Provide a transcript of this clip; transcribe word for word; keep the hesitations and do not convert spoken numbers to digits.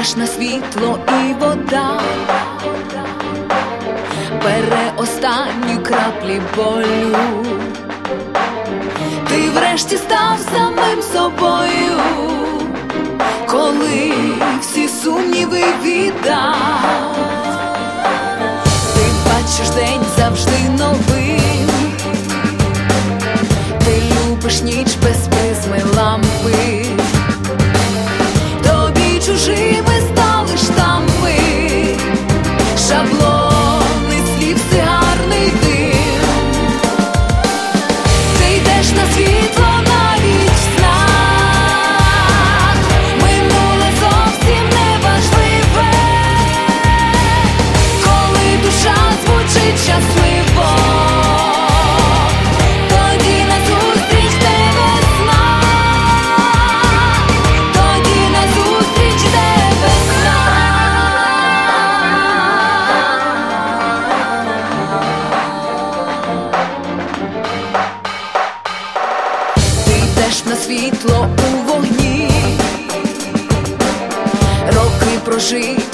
йдеш на світло і вода бере останні краплі болю. Ти врешті став самим собою, коли всі сумніви віддав. Ти бачиш день завжди новим, ти любиш ніч без призми лампи. Тобі чужими стали штампи, шаблони слів, сигарний дим. Ти йдеш на світло навіть в снах, минуле зовсім не важливе, коли душа звучить щасливо. Тоді назустріч йде весна, тоді назустріч йде весна. Ти йдеш на світло у вогні, роки прожиті